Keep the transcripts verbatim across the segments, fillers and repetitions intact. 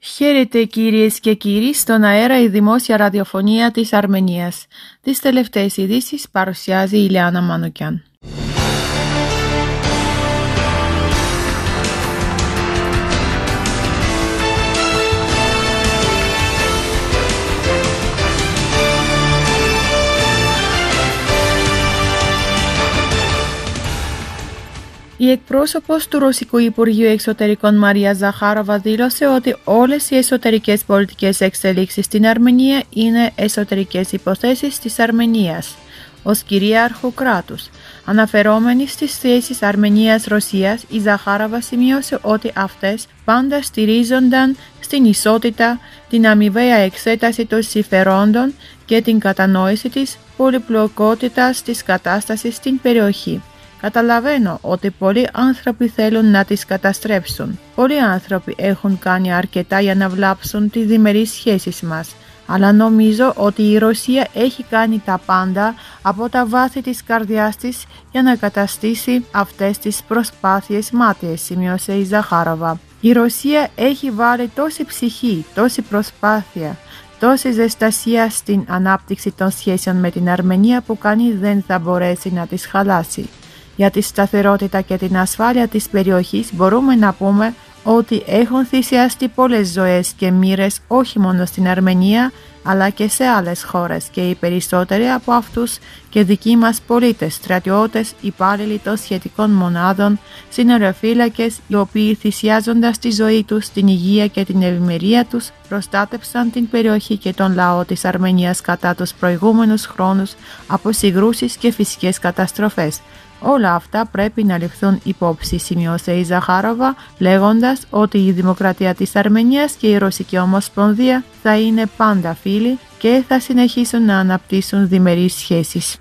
Χαίρετε κυρίες και κύριοι, στον αέρα η δημόσια ραδιοφωνία της Αρμενίας. Τις τελευταίες ειδήσεις παρουσιάζει η Ηλιάνα Μανουκιάν. Η εκπρόσωπος του Ρωσικού Υπουργείου Εξωτερικών Μαρία Ζαχάροβα δήλωσε ότι όλες οι εσωτερικές πολιτικές εξελίξεις στην Αρμενία είναι εσωτερικές υποθέσεις της Αρμενίας ως κυρίαρχου κράτους. Αναφερόμενη στις σχέσεις Αρμενίας-Ρωσίας, η Ζαχάροβα σημείωσε ότι αυτές πάντα στηρίζονταν στην ισότητα, την αμοιβαία εξέταση των συμφερόντων και την κατανόηση της πολυπλοκότητας της κατάστασης στην περιοχή. Καταλαβαίνω ότι πολλοί άνθρωποι θέλουν να τις καταστρέψουν. Πολλοί άνθρωποι έχουν κάνει αρκετά για να βλάψουν τις διμερείς σχέσεις μας. Αλλά νομίζω ότι η Ρωσία έχει κάνει τα πάντα από τα βάθη της καρδιάς της για να καταστήσει αυτές τις προσπάθειες μάταιες, σημείωσε η Ζαχάροβα. Η Ρωσία έχει βάλει τόση ψυχή, τόση προσπάθεια, τόση ζεστασία στην ανάπτυξη των σχέσεων με την Αρμενία που κανείς δεν θα μπορέσει να τις χαλάσει. Για τη σταθερότητα και την ασφάλεια της περιοχής μπορούμε να πούμε ότι έχουν θυσιαστεί πολλές ζωές και μοίρες όχι μόνο στην Αρμενία αλλά και σε άλλες χώρες και οι περισσότεροι από αυτούς και δικοί μας πολίτες, στρατιώτες, υπάλληλοι των σχετικών μονάδων, συνοριοφύλακες οι οποίοι θυσιάζοντας τη ζωή τους, την υγεία και την ευημερία τους προστάτευσαν την περιοχή και τον λαό της Αρμενίας κατά τους προηγούμενους χρόνους από συγκρούσεις και φυσικές καταστροφές. Όλα αυτά πρέπει να ληφθούν υπόψη, σημειώσε η Ζαχάροβα, λέγοντας ότι η Δημοκρατία της Αρμενίας και η Ρωσική Ομοσπονδία θα είναι πάντα φίλοι και θα συνεχίσουν να αναπτύσσουν διμερείς σχέσεις.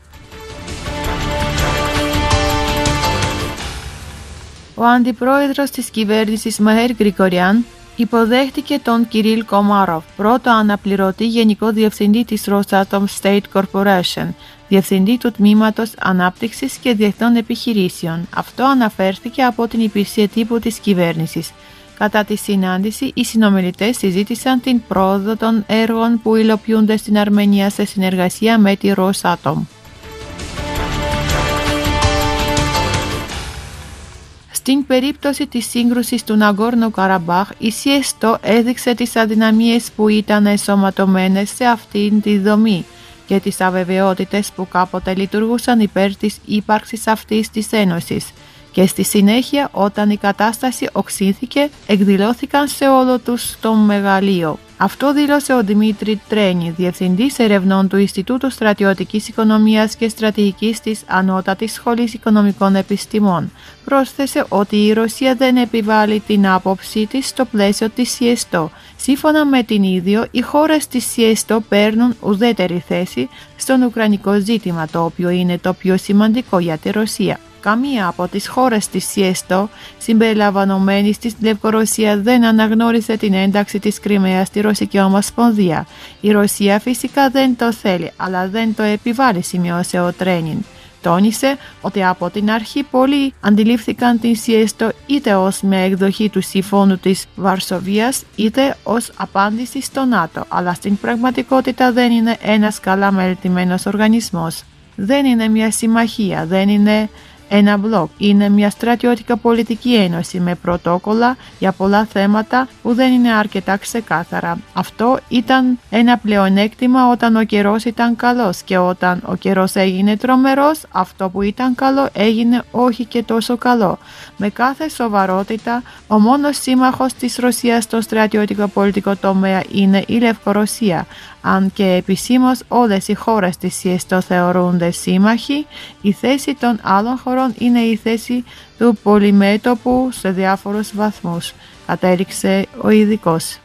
Ο αντιπρόεδρος της κυβέρνησης Μεχέρ Γκρικοριάν υποδέχτηκε τον Κυρίλ Κομάροφ, πρώτο αναπληρωτή Γενικό Διευθυντή της Rosatom State Corporation, Διευθυντή του Τμήματος Ανάπτυξης και Διεθνών Επιχειρήσεων. Αυτό αναφέρθηκε από την υπηρεσία τύπου της κυβέρνησης. Κατά τη συνάντηση, οι συνομιλητές συζήτησαν την πρόοδο των έργων που υλοποιούνται στην Αρμενία σε συνεργασία με τη Rosatom. Στην περίπτωση της σύγκρουσης του Ναγκόρνο Καραμπάχ, η ΣΥΕΣΤΟ έδειξε τις αδυναμίες που ήταν ενσωματωμένες σε αυτήν τη δομή και τις αβεβαιότητες που κάποτε λειτουργούσαν υπέρ της ύπαρξης αυτής της ένωσης. Και στη συνέχεια, όταν η κατάσταση οξύθηκε, εκδηλώθηκαν σε όλο τους το μεγαλείο. Αυτό δήλωσε ο Δημήτρη Τρένη, Διευθυντής Ερευνών του Ινστιτούτου Στρατιωτικής Οικονομίας και Στρατηγικής της Ανώτατης Σχολής Οικονομικών Επιστημών. Πρόσθεσε ότι η Ρωσία δεν επιβάλλει την άποψή της στο πλαίσιο της ΣΥΕΣΤΟ. Σύμφωνα με την ίδιο, οι χώρες της ΣΥΕΣΤΟ παίρνουν ουδέτερη θέση στον ουκρανικό ζήτημα, το οποίο είναι το πιο σημαντικό για τη Ρωσία. Καμία από τις χώρες της ΣΥΕΣΤΟ, συμπεριλαμβανομένης της Λευκορωσία, δεν αναγνώρισε την ένταξη της Κριμαίας στη Ρωσική Ομοσπονδία. Η Ρωσία φυσικά δεν το θέλει, αλλά δεν το επιβάλλει, σημειώσε ο Τρένιν. Τόνισε ότι από την αρχή πολλοί αντιλήφθηκαν την ΣΥΕΣΤΟ είτε ως μια εκδοχή του Συμφώνου της Βαρσοβίας είτε ως απάντηση στο ΝΑΤΟ, αλλά στην πραγματικότητα δεν είναι ένας καλά μελετημένος οργανισμός. Δεν είναι μια συμμαχία, δεν είναι ένα μπλοκ. Είναι μια στρατιώτικα πολιτική ένωση με πρωτόκολλα για πολλά θέματα που δεν είναι αρκετά ξεκάθαρα. Αυτό ήταν ένα πλεονέκτημα όταν ο καιρός ήταν καλός και όταν ο καιρός έγινε τρομερός, αυτό που ήταν καλό έγινε όχι και τόσο καλό. Με κάθε σοβαρότητα, ο μόνος σύμμαχος της Ρωσίας στο στρατιώτικο πολιτικό τομέα είναι η Λευκορωσία. Αν και επισήμως όλες οι χώρες της ΣΥΕΣΤΟ θεωρούνται σύμμαχοι, η θέση των άλλων χωρών είναι η θέση του πολυμέτωπου σε διάφορους βαθμούς, κατέληξε ο ειδικός.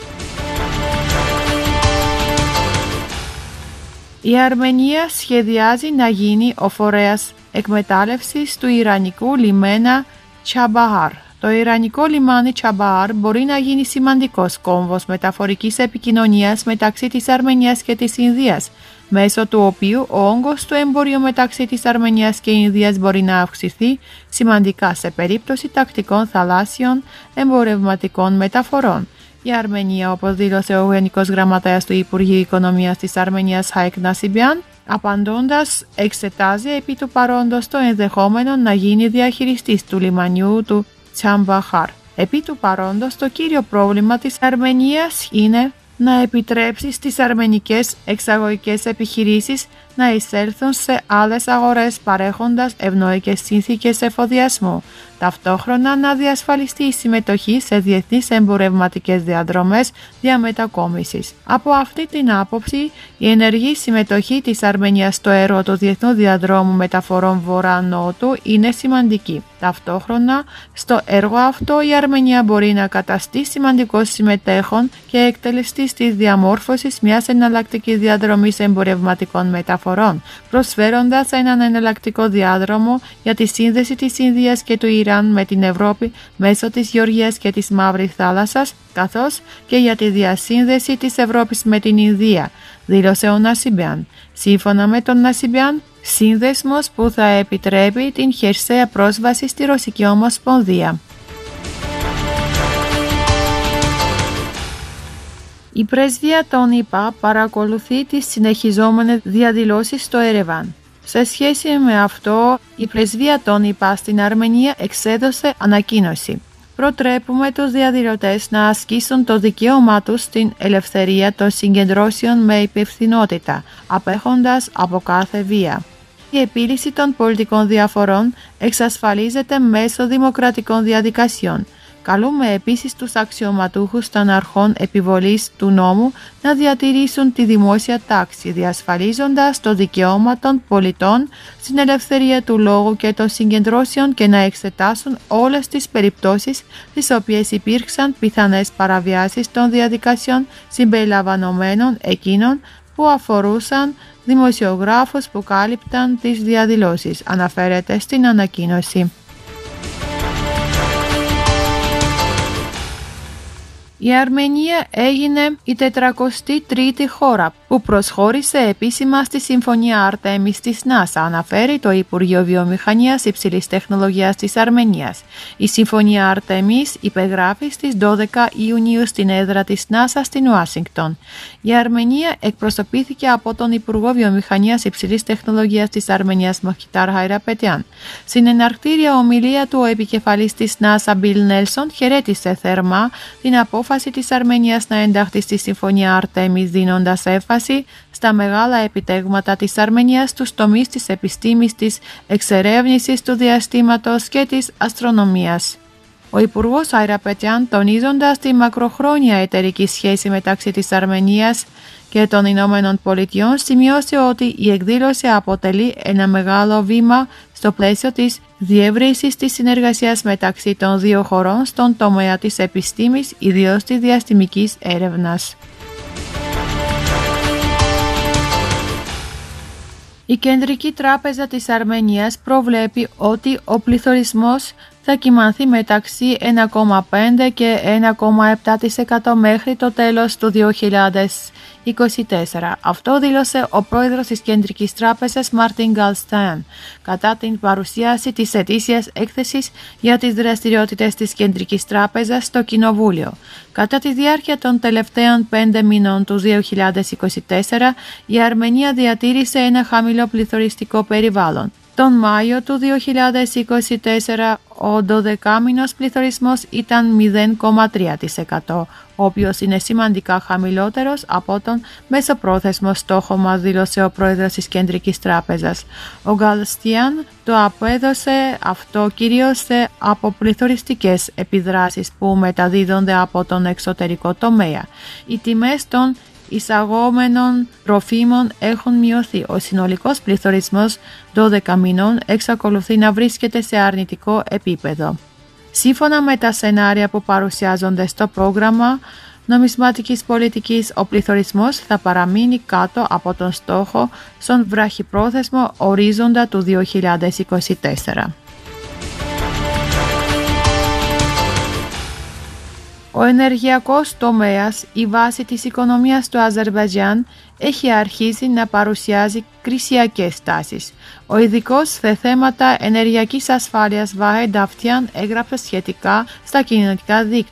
Η Αρμενία σχεδιάζει να γίνει ο φορέας εκμετάλλευσης του Ιρανικού λιμένα Τσαμπαχάρ. Το Ιρανικό λιμάνι Τσαμπαχάρ μπορεί να γίνει σημαντικός κόμβος μεταφορικής επικοινωνίας μεταξύ της Αρμενίας και της Ινδίας, μέσω του οποίου ο όγκος του εμπορίου μεταξύ της Αρμενίας και Ινδίας μπορεί να αυξηθεί σημαντικά σε περίπτωση τακτικών θαλάσσιων εμπορευματικών μεταφορών. Η Αρμενία, όπως δήλωσε ο Γενικός Γραμματέας του Υπουργείου Οικονομίας της Αρμενίας Χάικ Νασιμπιάν, απαντώντας, εξετάζει επί του παρόντος το ενδεχόμενο να γίνει διαχειριστής του λιμανιού του Τσαμπαχάρ. Επί του παρόντος, το κύριο πρόβλημα της Αρμενίας είναι να επιτρέψει στις αρμενικές εξαγωγικές επιχειρήσεις να εισέλθουν σε άλλες αγορές παρέχοντας ευνοϊκές συνθήκες εφοδιασμού, ταυτόχρονα να διασφαλιστεί η συμμετοχή σε διεθνείς εμπορευματικές διαδρομές διαμετακόμισης. Από αυτή την άποψη, η ενεργή συμμετοχή της Αρμενίας στο έργο του Διεθνού Διαδρόμου Μεταφορών Βορρά-Νότου είναι σημαντική. Ταυτόχρονα, στο έργο αυτό η Αρμενία μπορεί να καταστεί σημαντικός συμμετέχον και εκτελεστής της διαμόρφωσης μιας εναλλακτικής διαδρομής εμπορευματικών μεταφορών, προσφέροντας έναν εναλλακτικό διάδρομο για τη σύνδεση της Ινδίας και του Ιράν με την Ευρώπη μέσω της Γεωργίας και της Μαύρης Θάλασσας, καθώς και για τη διασύνδεση της Ευρώπης με την Ινδία, δήλωσε ο Νασιμπιάν. Σύμφωνα με τον Νασιμπιάν, σύνδεσμος που θα επιτρέπει την χερσαία πρόσβαση στη Ρωσική Ομοσπονδία. Η πρεσβεία των ΗΠΑ παρακολουθεί τις συνεχιζόμενες διαδηλώσεις στο Ερεβάν. Σε σχέση με αυτό, η πρεσβεία των ΗΠΑ στην Αρμενία εξέδωσε ανακοίνωση. Προτρέπουμε τους διαδηλωτές να ασκήσουν το δικαίωμά τους στην ελευθερία των συγκεντρώσεων με υπευθυνότητα, απέχοντας από κάθε βία. Η επίλυση των πολιτικών διαφορών εξασφαλίζεται μέσω δημοκρατικών διαδικασιών. Καλούμε επίσης τους αξιωματούχους των αρχών επιβολής του νόμου να διατηρήσουν τη δημόσια τάξη, διασφαλίζοντας το δικαίωμα των πολιτών στην ελευθερία του λόγου και των συγκεντρώσεων και να εξετάσουν όλες τις περιπτώσεις τις οποίες υπήρξαν πιθανές παραβιάσεις των διαδικασιών συμπεριλαμβανομένων εκείνων που αφορούσαν δημοσιογράφους που κάλυπταν τις διαδηλώσεις, αναφέρεται στην ανακοίνωση. Η Αρμενία έγινε η τετρακοστή τρίτη χώρα που προσχώρησε επίσημα στη Συμφωνία Αρτέμις της ΝΑΣΑ, αναφέρει το Υπουργείο Βιομηχανίας Υψηλής Τεχνολογίας της Αρμενίας. Η Συμφωνία Αρτέμις υπεγράφει στις δώδεκα Ιουνίου στην έδρα της ΝΑΣΑ στην Ουάσιγκτον. Η Αρμενία εκπροσωπήθηκε από τον Υπουργό Βιομηχανίας Υψηλής Τεχνολογίας της Αρμενίας Μοχιτάρ Χαϊραπετιάν. Στην εναρκτήρια ομιλία του, ο επικεφαλής της ΝΑΣΑ Μπιλ Νέλσον χαιρέτησε θερμά την απόφαση της Αρμενίας να ενταχθεί στη Συμφωνία Αρτέμις, δίνοντας έμφαση στα μεγάλα επιτεύγματα της Αρμενίας στους τομείς της επιστήμης, της εξερεύνησης του διαστήματος και της αστρονομίας. Ο Υπουργός Χαϊραπετιάν, τονίζοντας τη μακροχρόνια εταιρική σχέση μεταξύ της Αρμενίας και των Ηνωμένων Πολιτειών, σημειώσε ότι η εκδήλωση αποτελεί ένα μεγάλο βήμα στο πλαίσιο της διεύρυνσης της συνεργασίας μεταξύ των δύο χωρών στον τομέα της επιστήμης, ιδίως της διαστημικής έρευνας. Η Κεντρική Τράπεζα της Αρμενίας προβλέπει ότι ο πληθωρισμός θα κυμανθεί μεταξύ ένα κόμμα πέντε και ένα κόμμα επτά τοις εκατό μέχρι το τέλος του δύο χιλιάδες είκοσι τέσσερα. Αυτό δήλωσε ο πρόεδρος της Κεντρικής Τράπεζας Μάρτιν Γκάλστεαν κατά την παρουσίαση της ετήσιας έκθεσης για τις δραστηριότητες της Κεντρικής Τράπεζας στο Κοινοβούλιο. Κατά τη διάρκεια των τελευταίων πέντε μηνών του δύο χιλιάδες είκοσι τέσσερα, η Αρμενία διατήρησε ένα χαμηλό πληθωριστικό περιβάλλον. Τον Μάιο του δύο χιλιάδες είκοσι τέσσερα ο δωδεκάμηνος πληθωρισμός ήταν μηδέν κόμμα τρία τοις εκατό, ο οποίος είναι σημαντικά χαμηλότερος από τον μεσοπρόθεσμο στόχο μας, δήλωσε ο πρόεδρος της Κεντρικής Τράπεζας. Ο Γκάλστιαν το απέδωσε αυτό κυρίως σε αποπληθωριστικές επιδράσεις που μεταδίδονται από τον εξωτερικό τομέα. Οι τιμές των εισαγόμενων τροφίμων έχουν μειωθεί. Ο συνολικός πληθωρισμός δώδεκα μηνών εξακολουθεί να βρίσκεται σε αρνητικό επίπεδο. Σύμφωνα με τα σενάρια που παρουσιάζονται στο πρόγραμμα νομισματικής πολιτικής, ο πληθωρισμός θα παραμείνει κάτω από τον στόχο στον βραχυπρόθεσμο ορίζοντα του δύο χιλιάδες είκοσι τέσσερα. Ο ενεργειακός τομέας, η βάση της οικονομίας του Αζερμπαϊτζάν, έχει αρχίσει να παρουσιάζει κρισιακές τάσεις. Ο ειδικός σε θέματα ενεργειακής ασφάλειας Βάιντ Αφτιάν έγραψε σχετικά στα κοινωνικά δίκτυα.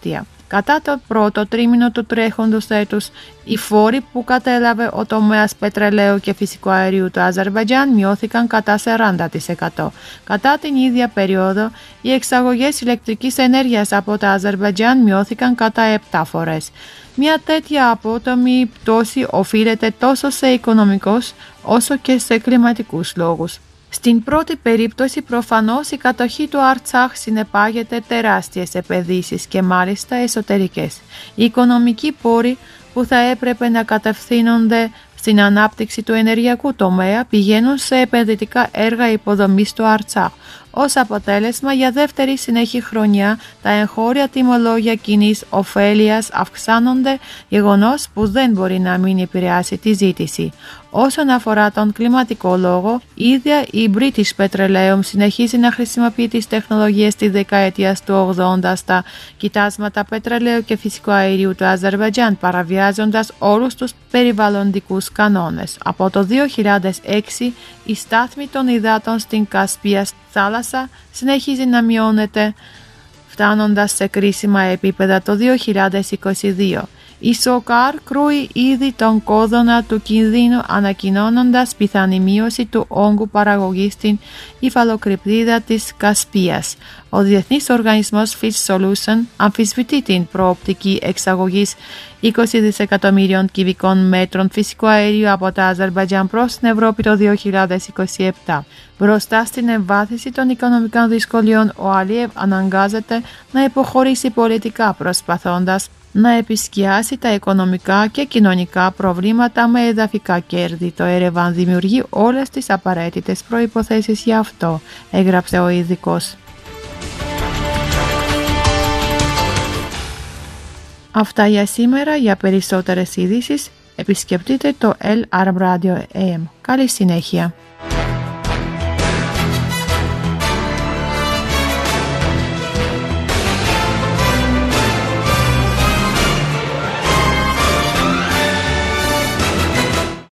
Κατά το πρώτο τρίμηνο του τρέχοντος έτους, οι φόροι που κατέλαβε ο τομέας πετρελαίου και φυσικού αερίου του Αζερβαϊτζάν μειώθηκαν κατά σαράντα τοις εκατό. Κατά την ίδια περίοδο, οι εξαγωγές ηλεκτρικής ενέργειας από το Αζερβαϊτζάν μειώθηκαν κατά επτά φορές. Μια τέτοια απότομη πτώση οφείλεται τόσο σε οικονομικούς όσο και σε κλιματικούς λόγους. Στην πρώτη περίπτωση προφανώς η κατοχή του Αρτσάχ συνεπάγεται τεράστιες επενδύσεις και μάλιστα εσωτερικές. Οι οικονομικοί πόροι που θα έπρεπε να κατευθύνονται στην ανάπτυξη του ενεργειακού τομέα πηγαίνουν σε επενδυτικά έργα υποδομής του Αρτσάχ. Ως αποτέλεσμα, για δεύτερη συνεχή χρονιά, τα εγχώρια τιμολόγια κοινής ωφέλειας αυξάνονται, γεγονός που δεν μπορεί να μην επηρεάσει τη ζήτηση. Όσον αφορά τον κλιματικό λόγο, η ίδια η British Petroleum συνεχίζει να χρησιμοποιεί τις τεχνολογίες της δεκαετίας του ογδόντα στα κοιτάσματα πετρελαίου και φυσικού αερίου του Αζερβαϊτζάν, παραβιάζοντας όλους τους περιβαλλοντικούς κανόνες. Από το δύο χιλιάδες έξι, η στάθμη των υδάτων στην Κασπία θάλασσα συνεχίζει να μειώνεται, φτάνοντας σε κρίσιμα επίπεδα το δύο χιλιάδες είκοσι δύο. Η ΣΟΚΑΡ κρούει ήδη τον κόδωνα του κινδύνου, ανακοινώνοντας πιθανή μείωση του όγκου παραγωγής στην υφαλοκρηπτίδα της Κασπίας. Ο Διεθνής Οργανισμός Fish Solution αμφισβητεί την προοπτική εξαγωγής είκοσι δισεκατομμύριων κυβικών μέτρων φυσικού αερίου από τα Αζερβαϊτζάν προς την Ευρώπη το δύο χιλιάδες είκοσι επτά. Μπροστά στην εμβάθυνση των οικονομικών δυσκολιών, ο Αλίεβ αναγκάζεται να υποχωρήσει πολιτικά, προσπαθώντας να επισκιάσει τα οικονομικά και κοινωνικά προβλήματα με εδαφικά κέρδη. Το Ερεβάν δημιουργεί όλες τις απαραίτητες προϋποθέσεις για αυτό, έγραψε ο ειδικός. Αυτά για σήμερα. Για περισσότερες ειδήσεις επισκεφτείτε το El Arab Radio έι εμ. Καλή συνέχεια.